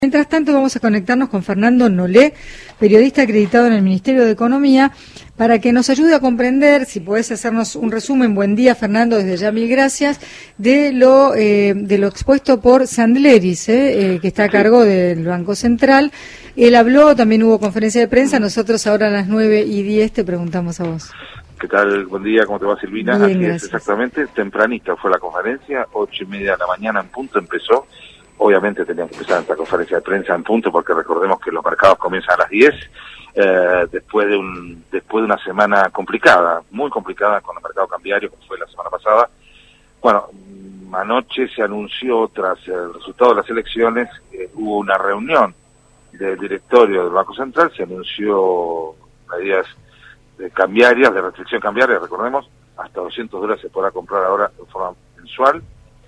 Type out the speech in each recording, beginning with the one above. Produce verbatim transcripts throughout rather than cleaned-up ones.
Mientras tanto vamos a conectarnos con Fernando Nolé, periodista acreditado en el Ministerio de Economía, para que nos ayude a comprender, si podés hacernos un resumen, buen día Fernando, desde ya mil gracias, de lo eh, de lo expuesto por Sandleris, eh, eh, que está a cargo del Banco Central. Él habló, también hubo conferencia de prensa, nosotros ahora a las nueve y diez te preguntamos a vos. ¿Qué tal? Buen día, ¿cómo te va, Silvina? Bien, Así gracias. es, exactamente, tempranito fue la conferencia, ocho y media de la mañana en punto empezó. Obviamente teníamos que empezar esta conferencia de prensa en punto porque recordemos que los mercados comienzan a las diez, eh, después de un después de una semana complicada, muy complicada con el mercado cambiario, como fue la semana pasada. Bueno, anoche se anunció, tras el resultado de las elecciones, eh, hubo una reunión del directorio del Banco Central, se anunció medidas de cambiarias, de restricción cambiaria, recordemos, hasta doscientos dólares se podrá comprar ahora en forma mensual.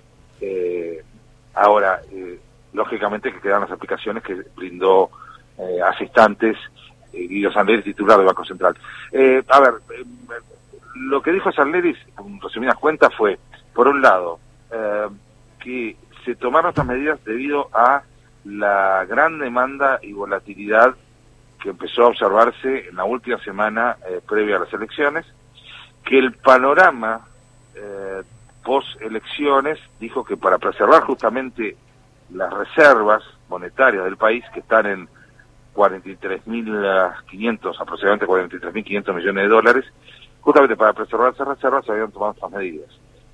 Eh, Ahora, eh, lógicamente que quedan las aplicaciones que brindó eh, hace instantes eh, Guido Sandleris, titular del Banco Central. Eh, a ver, eh, lo que dijo Sandleris, en resumidas cuentas, fue, por un lado, eh, que se tomaron estas medidas debido a la gran demanda y volatilidad que empezó a observarse en la última semana eh, previa a las elecciones, que el panorama eh, post-elecciones, dijo que para preservar justamente las reservas monetarias del país, que están en cuarenta y tres mil quinientos, aproximadamente cuarenta y tres mil quinientos millones de dólares, justamente para preservar esas reservas se habían tomado estas medidas.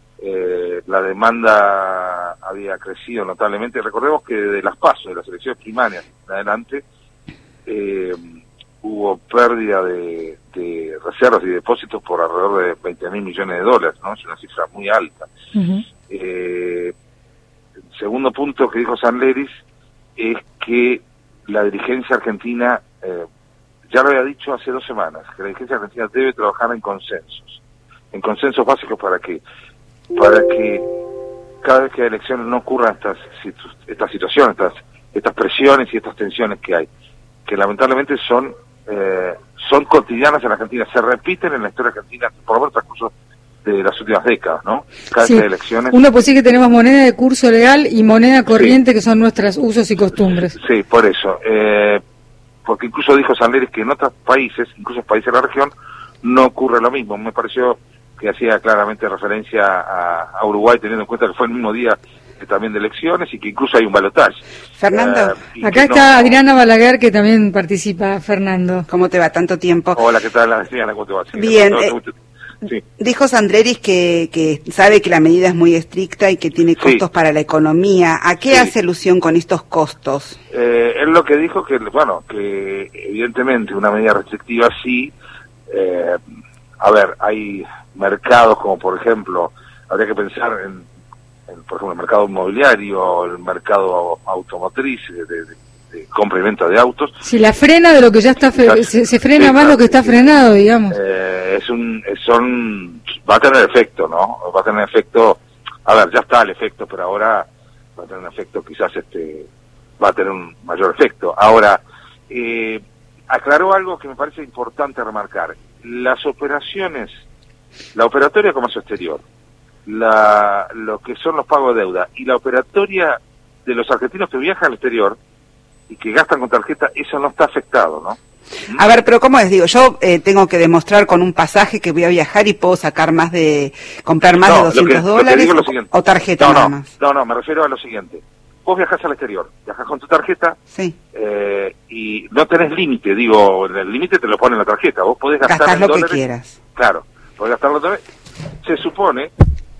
Eh, la demanda había crecido notablemente. Recordemos que de las PASO, de las elecciones primarias en adelante, eh, hubo pérdida de, de reservas y depósitos por alrededor de veinte mil millones de dólares, ¿no? Es una cifra muy alta. Uh-huh. Eh, el segundo punto que dijo Sandleris es que la dirigencia argentina, eh, ya lo había dicho hace dos semanas, que la dirigencia argentina debe trabajar en consensos. ¿En consensos básicos para qué? Para que cada vez que hay elecciones no ocurran estas, estas situaciones, estas, estas presiones y estas tensiones que hay, que lamentablemente son Eh, son cotidianas en la Argentina, se repiten en la historia argentina, por lo menos transcurso de las últimas décadas, ¿no? Cada sí. vez que hay elecciones. Uno puede decir que tenemos moneda de curso legal y moneda corriente, sí, que son nuestros usos y costumbres. Sí, por eso. Eh, porque incluso dijo Sandleris que en otros países, incluso países de la región, no ocurre lo mismo. Me pareció que hacía claramente referencia a, a Uruguay, teniendo en cuenta que fue el mismo día también de elecciones y que incluso hay un balotaje. Fernando, eh, acá está no, Adriana Balaguer, que también participa. Fernando, ¿cómo te va? Tanto tiempo. Hola, ¿qué tal, Adriana? ¿Cómo te va? Sí, bien, eh, sí. Dijo Sandleris que, que sabe que la medida es muy estricta y que tiene costos sí. para la economía. ¿A qué sí. hace alusión con estos costos? Eh, él lo que dijo que, bueno, que evidentemente una medida restrictiva sí. Eh, a ver, hay mercados como, por ejemplo, habría que pensar en por ejemplo, el mercado inmobiliario, el mercado automotriz, de, de, de compra y venta de autos. Si la frena de lo que ya está, fe, se, se frena sí, más claro, lo que está sí, frenado, digamos. Eh, es un, son, va a tener efecto, ¿no? Va a tener efecto, a ver, ya está el efecto, pero ahora va a tener un efecto, quizás este, va a tener un mayor efecto. Ahora, eh, aclaró algo que me parece importante remarcar. Las operaciones, la operatoria de comercio exterior, La, lo que son los pagos de deuda y la operatoria de los argentinos que viajan al exterior y que gastan con tarjeta, eso no está afectado, ¿no? A ver, pero ¿cómo les digo? Yo eh, tengo que demostrar con un pasaje que voy a viajar y puedo sacar más de, comprar más no, de doscientos dólares o, o tarjeta no, nada no, más. No, no, me refiero a lo siguiente. Vos viajás al exterior, viajás con tu tarjeta sí. eh, y no tenés límite, digo, el límite te lo pone en la tarjeta, vos podés gastar Gastás en lo dólares, que quieras. Claro, podés gastar los dólares. Se supone,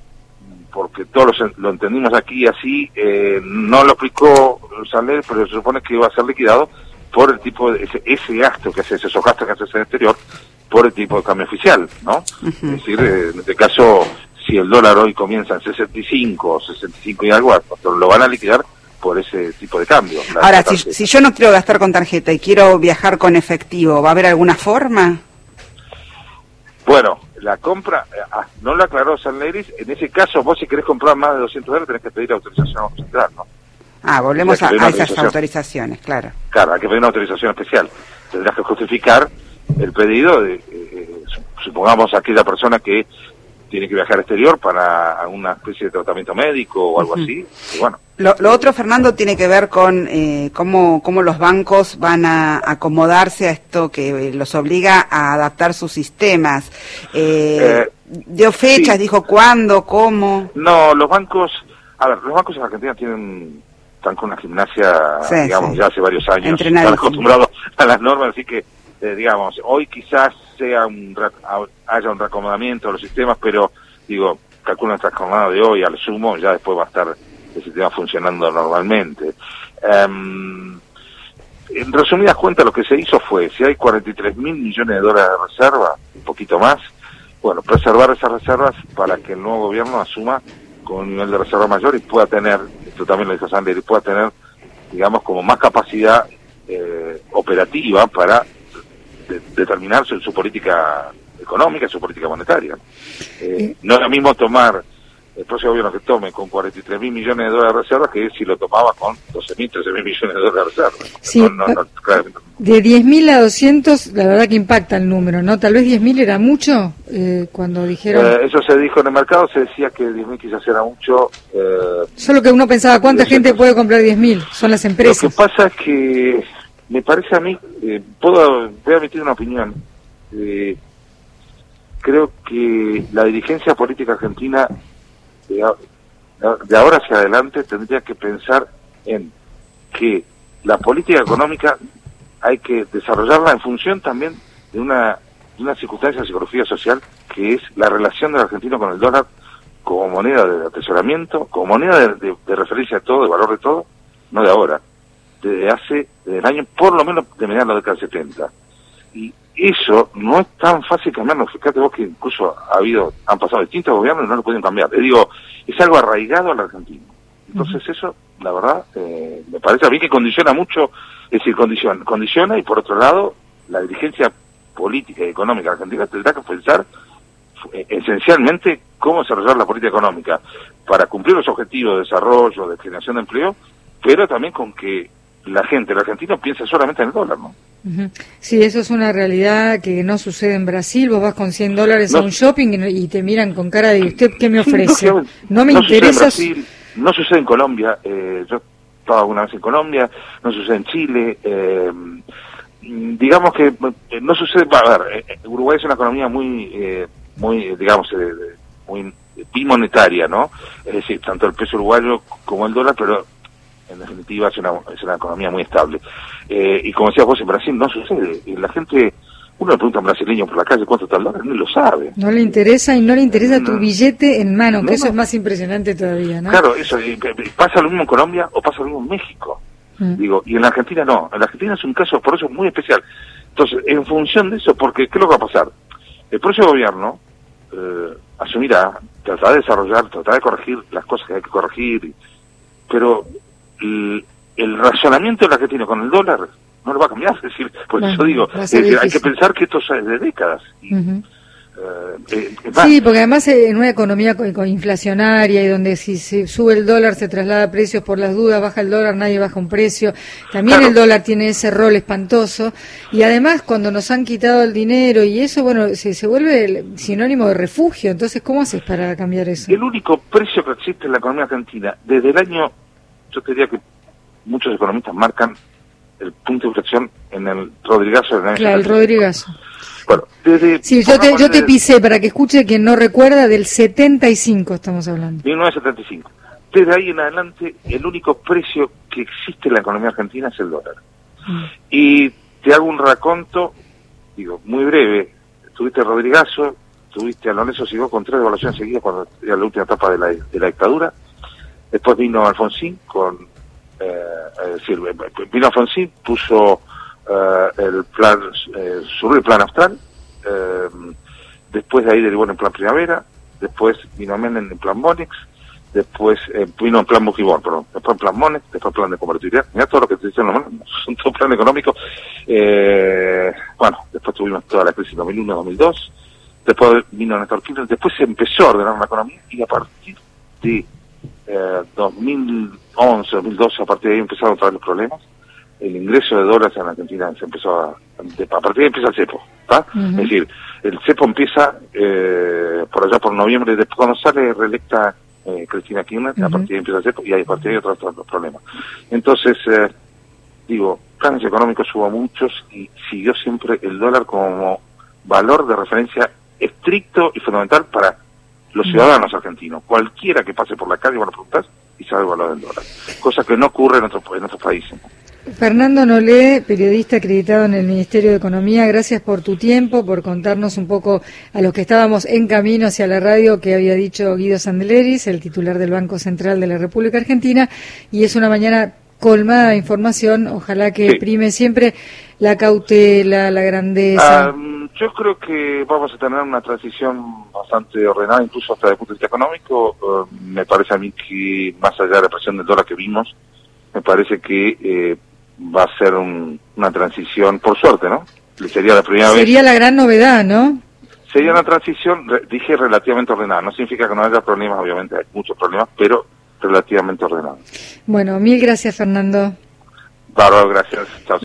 porque todos lo, lo entendimos aquí así, eh, no lo explicó Sandleris, pero se supone que va a ser liquidado por el tipo de ese, ese gasto que haces, esos gastos que haces en el exterior, por el tipo de cambio oficial, ¿no? Uh-huh. Es decir, eh, en este caso, si el dólar hoy comienza en sesenta y cinco, sesenta y cinco y algo, lo van a liquidar por ese tipo de cambio. Ahora, si, si yo no quiero gastar con tarjeta y quiero viajar con efectivo, ¿va a haber alguna forma? Bueno, la compra, ah, no lo aclaró Sandleris, en ese caso vos si querés comprar más de doscientos dólares tenés que pedir autorización al Banco Central, ¿no? Ah, volvemos a, a esas autorizaciones, claro. Claro, hay que pedir una autorización especial. Tendrás que justificar el pedido de, eh, supongamos, aquella persona que tiene que viajar al exterior para una especie de tratamiento médico o algo uh-huh. así, y bueno. Lo, lo otro, Fernando, tiene que ver con eh, cómo, cómo los bancos van a acomodarse a esto que los obliga a adaptar sus sistemas. Eh, eh, dio fechas, sí. Dijo cuándo, cómo. No, los bancos, a ver, los bancos en Argentina tienen, están con una gimnasia, sí, digamos, sí. ya hace varios años, están acostumbrados a las normas, así que, eh, digamos, hoy quizás sea un haya un reacomodamiento de los sistemas, pero, digo, calculo nuestra jornada de hoy, al sumo, ya después va a estar el sistema funcionando normalmente. Um, en resumidas cuentas, lo que se hizo fue, si hay cuarenta y tres mil millones de dólares de reserva, un poquito más, bueno, preservar esas reservas para que el nuevo gobierno asuma con un nivel de reserva mayor y pueda tener, esto también lo dijo Sander, y pueda tener, digamos, como más capacidad eh, operativa para de, determinar su, su política económica, su política monetaria. Eh, no es lo mismo tomar el próximo gobierno que tome con cuarenta y tres mil millones de dólares de reservas que si lo tomaba con doce mil, trece mil millones de dólares de reservas. Sí, no, no, no, claramente. De diez mil a doscientos, la verdad que impacta el número, ¿no? Tal vez diez mil era mucho eh, cuando dijeron... Eh, eso se dijo en el mercado, se decía que diez mil quizás era mucho. Eh, Solo que uno pensaba, ¿cuánta gente puede comprar diez mil? Son las empresas. Lo que pasa es que me parece a mí, eh, puedo, voy a emitir una opinión, eh, creo que la dirigencia política argentina de, de ahora hacia adelante tendría que pensar en que la política económica hay que desarrollarla en función también de una, de una circunstancia de psicología social que es la relación del argentino con el dólar como moneda de atesoramiento, como moneda de, de, de referencia de todo, de valor de todo, no de ahora, desde hace, desde el año, por lo menos de mediados de la década del setenta. Y eso no es tan fácil cambiarlo. Fíjate vos que incluso ha habido, han pasado distintos gobiernos y no lo pueden cambiar. Le digo, es algo arraigado al argentino. Entonces uh-huh. eso, la verdad, eh, me parece a mí que condiciona mucho, es decir, condiciona, condiciona y por otro lado, la dirigencia política y económica argentina tendrá que pensar eh, esencialmente cómo desarrollar la política económica para cumplir los objetivos de desarrollo, de generación de empleo, pero también con que la gente, el argentino, piensa solamente en el dólar, ¿no? Uh-huh. Sí, eso es una realidad que no sucede en Brasil. Vos vas con cien dólares no. a un shopping y, y te miran con cara de ¿usted qué me ofrece? Sí, no, no me no interesa. Sucede en Brasil, no sucede en Colombia. Eh, yo he estado alguna vez en Colombia, no sucede en Chile. Eh, digamos que eh, no sucede. A ver, eh, Uruguay es una economía muy, eh, muy, digamos, eh, muy bimonetaria, ¿no? Es decir, tanto el peso uruguayo como el dólar, pero en definitiva es una, es una economía muy estable. Eh, y como decías vos, en Brasil no sucede. Y la gente, uno le pregunta a un brasileño por la calle cuánto está el dólar, ni lo sabe. No le interesa y no le interesa no, tu billete en mano, que no, eso no. es más impresionante todavía, ¿no? Claro, eso, y, y pasa lo mismo en Colombia o pasa lo mismo en México. Mm. Digo, y en la Argentina no. En la Argentina es un caso, por eso, muy especial. Entonces, en función de eso, porque ¿qué es lo que va a pasar? El próximo gobierno eh, asumirá, tratará de desarrollar, tratará de corregir las cosas que hay que corregir, pero El, el razonamiento de la que tiene con el dólar no lo va a cambiar, es decir, por bueno, eso digo, es decir, hay que pensar que esto es de décadas. Y, uh-huh. eh, eh, sí, porque además en una economía con, con inflacionaria y donde si se sube el dólar se traslada precios por las dudas, baja el dólar, nadie baja un precio, también claro. el dólar tiene ese rol espantoso y además cuando nos han quitado el dinero y eso, bueno, se, se vuelve el sinónimo de refugio, entonces ¿cómo haces para cambiar eso? El único precio que existe en la economía argentina desde el año, yo te diría que muchos economistas marcan el punto de inflexión en el Rodrigazo del año Claro, el Rodrigazo. Bueno, desde... Sí, yo te, yo te pisé para que escuche quien no recuerda, del setenta y cinco estamos hablando. mil novecientos setenta y cinco. Desde ahí en adelante, el único precio que existe en la economía argentina es el dólar. Mm. Y te hago un raconto, digo, muy breve. Tuviste Rodrigazo, tuviste a Lorenzo Sigó con tres devaluaciones seguidas cuando era la última etapa de la, de la dictadura. Después vino Alfonsín con, eh, es decir, vino Alfonsín, puso eh, el plan, eh, subió el plan austral, eh, después de ahí derivó en el plan primavera, después vino Menem en el plan Monex, después eh, vino en plan Bujibor, perdón, después en plan Monex, después plan de convertibilidad, mira todo lo que te dicen los Monex, son todo plan económico, eh, bueno, después tuvimos toda la crisis dos mil uno dos mil dos, después vino Néstor Kirchner, después se empezó a ordenar la economía y a partir de Eh, dos mil once, dos mil doce, a partir de ahí empezaron a traer los problemas. el ingreso de dólares en Argentina se empezó a, a partir de ahí empieza el cepo, ¿está? Uh-huh. Es decir, el cepo empieza eh, por allá por noviembre, después cuando sale reelecta eh, Cristina Kirchner, uh-huh. a partir de ahí empieza el cepo y ahí a partir de ahí otros, otros problemas. Entonces, eh, digo, planes económicos hubo muchos y siguió siempre el dólar como valor de referencia estricto y fundamental para los ciudadanos argentinos. Cualquiera que pase por la calle, van a preguntar y sabe el valor del dólar. Cosa que no ocurre en otros, en otros países. Fernando Nolé, periodista acreditado en el Ministerio de Economía, gracias por tu tiempo, por contarnos un poco a los que estábamos en camino hacia la radio que había dicho Guido Sandeleris, el titular del Banco Central de la República Argentina, y es una mañana colmada de información, ojalá que sí. prime siempre la cautela, la grandeza. Um, yo creo que vamos a tener una transición bastante ordenada, incluso hasta desde el punto de vista económico. Uh, me parece a mí que, más allá de la presión del dólar que vimos, me parece que eh, va a ser un, una transición, por suerte, ¿no? Sería la primera Sería vez. Sería la gran novedad, ¿no? Sería una transición, dije relativamente ordenada. No significa que no haya problemas, obviamente hay muchos problemas, pero relativamente ordenada. Bueno, mil gracias, Fernando. Bárbaro, gracias. Chao.